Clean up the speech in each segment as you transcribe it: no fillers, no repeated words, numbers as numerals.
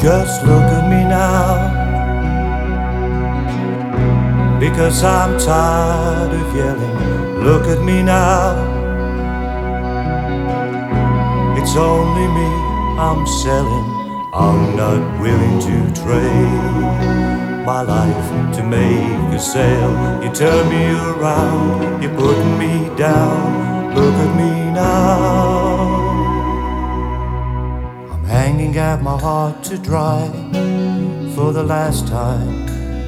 Just look at me now, because I'm tired of yelling. Look at me now, it's only me I'm selling. I'm not willing to trade my life to make a sale. You turn me around, you put me down. Look at me now, I'm hanging out my heart to dry for the last time.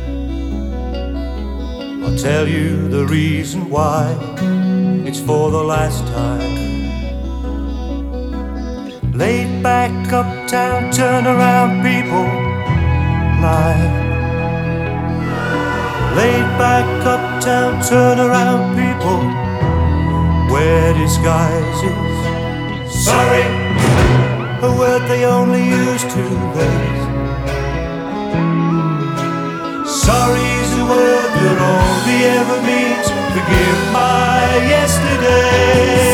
I'll tell you the reason why, it's for the last time. Laid back uptown, turn around people lie. Laid back uptown, turn around people wear disguises. Sorry, a word they only use too late. Sorry is a word that only ever means forgive my yesterday.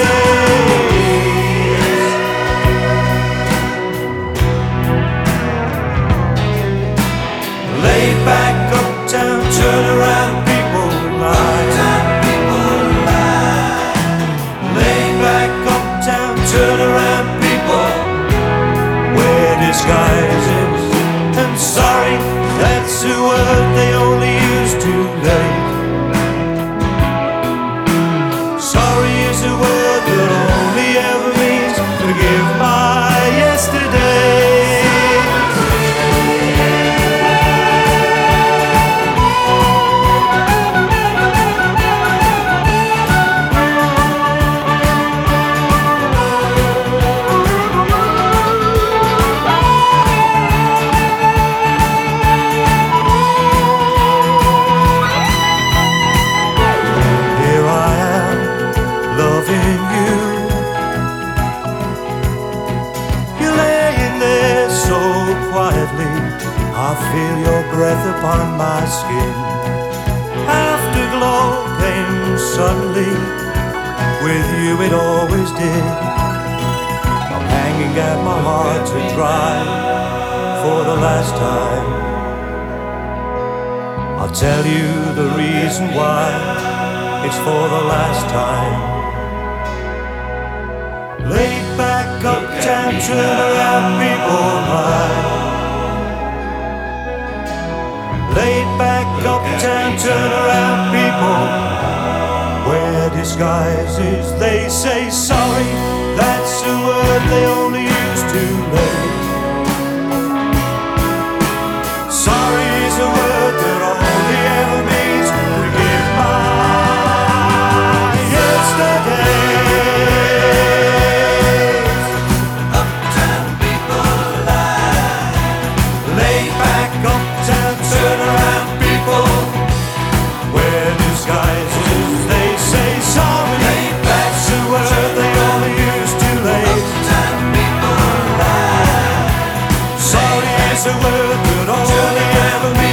Laid back uptown, turn around people lie. Laid back uptown, turn around people wear disguises. And sorry, that's a word they only use too late. Sorry is a word that only ever means forgive my yesterday. I feel your breath upon my skin. Afterglow came suddenly, with you it always did. I'm hanging out my heart to dry for the last time. I'll tell you the reason why, it's for the last time. Laid back uptown, turn around people lie. Laid back uptown, turn around people wear disguises. They say sorry, that's a word they only use too late. Sorry is a word that only ever means forgive my yesterdays. Uptown people lie. Laid back uptown, turn around people wear disguises. They say sorry, that's a word they only use too late. Sorry is a word that only ever means